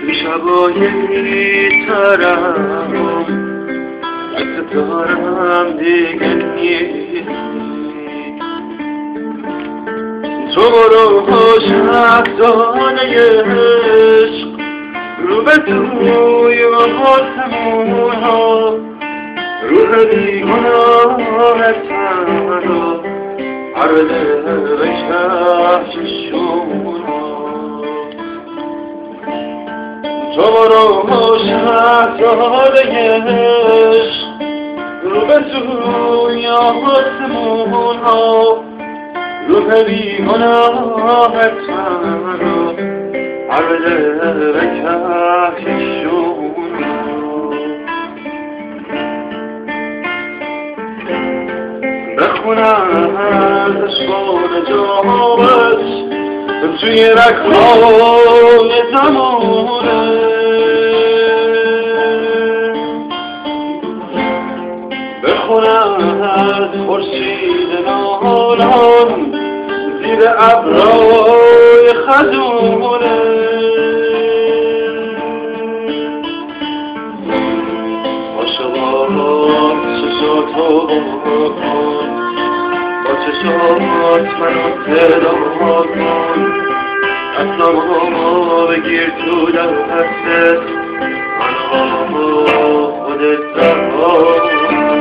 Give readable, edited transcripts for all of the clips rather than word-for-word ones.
شبای بی‌طرف عکس دارم دیگه نیست. تو برو شهزاده عشق رو به توی آسمون ها، روح بیگناهت رو عرضه به کفششون ها. تو برو شهزاده عشق رو به توی آسمون ها، روح بیگناهت رو عرضه به کفششون ها. بخونم از اشبان جامش توی رگهای زمانه، بخونم از خورشید نالان زیر ابرهای خزونه. عاشقان چشاتو کن، با چشات منو صدا کن، دستامو بگیر تو دستت، منو خودت رها کن.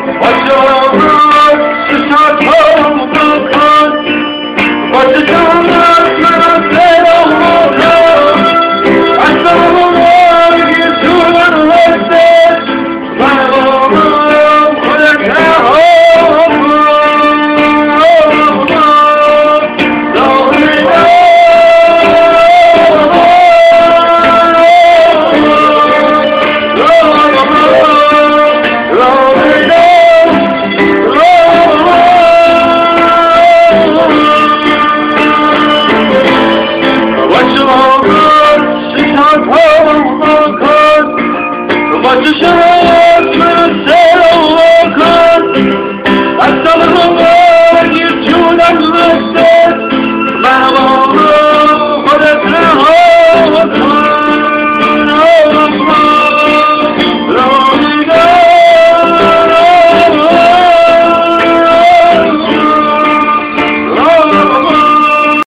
عاشقان چشاتو کن، با چشات